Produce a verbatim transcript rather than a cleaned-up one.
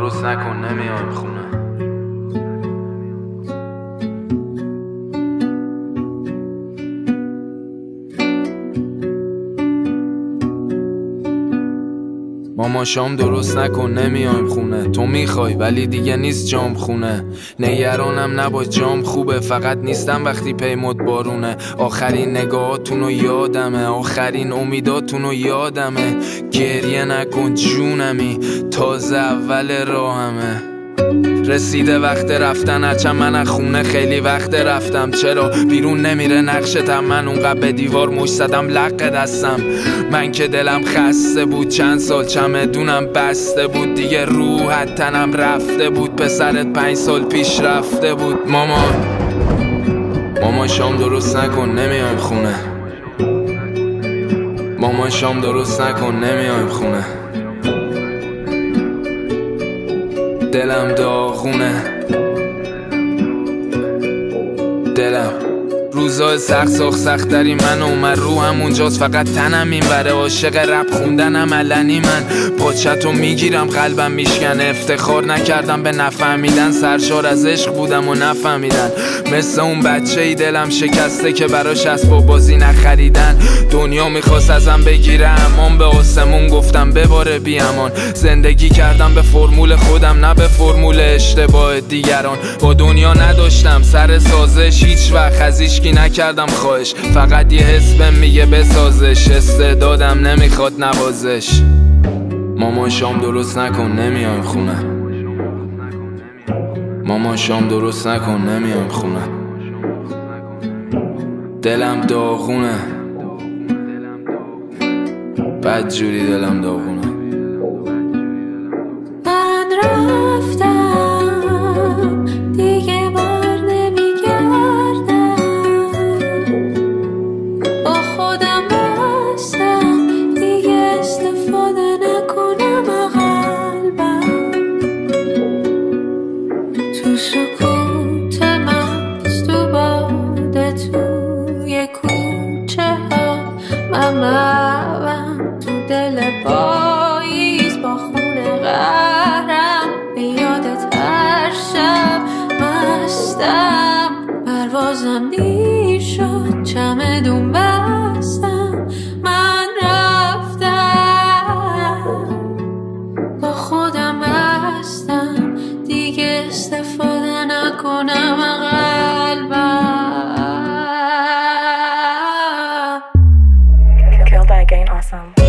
درست نکن نمیایم خونه. ماما شام درست نکن نمیایم خونه. تو میخوای ولی دیگه نیست جام خونه. نگرانم نباش جام خوبه، فقط نیستم وقتی پیمود بارونه. آخرین نگاهاتونو یادمه، آخرین امیداتونو یادمه. گریه نکن جونمی، تازه اول راهمه. رسیده وقت رفتن، هرچند من از خونه خیلی وقت رفتم. چرا بیرون نمیره نقشتم؟ من اونقدر به دیوار مش زدم لق دستم. من که دلم خسته بود، چند سال چمدونم بسته بود. دیگه روحت تنم رفته بود، پسرت پنج سال پیش رفته بود. ماما ماما شام درست نکن نمیایم خونه. ماما شام درست نکن نمیایم خونه. دلم داغونه، دلم روزای سخت ساخت سخت داری من اومد رو همونجاست، فقط تنم این بره. عاشق رپ خوندنم علنی من، پاچتو میگیرم قلبم میشکنه. افتخار نکردم به نفهمیدن، سرشار از عشق بودم و نفهمیدن. مثل اون بچه ای دلم شکسته که براش اسباب بازی نخریدن. دنیا میخواست ازم بگیره امان، به آسمون گفتم بباره بی امان. زندگی کردم به فرمول خودم نه به فرمول اشتباه دیگران. با دنیا نداشتم سر سازش، هیچ وقت از هیچکی نکردم خواهش. فقط یه حس بهم میگه بسازش، استعدادم نمیخواد نوازش. ماما شام درست نکن نمیایم خونه. ماما شام درست نکن نمیایم خونه. دلم داغونه، بد جوری دلم داغونه. من رفتم دیگه بر نمیگردم، با خودم بستم دیگه استفاده نکنم قلبم. تو سکوت مست تو باده توی کوچه ها من مبم تو دل پاییز با خونه قهرم. به یادت هر شب مستم، پروازم دیر شد چمدون بستم. من رفتم با خودم بستم دیگه استفاده نکنم قلبم. Kill that gain awesome.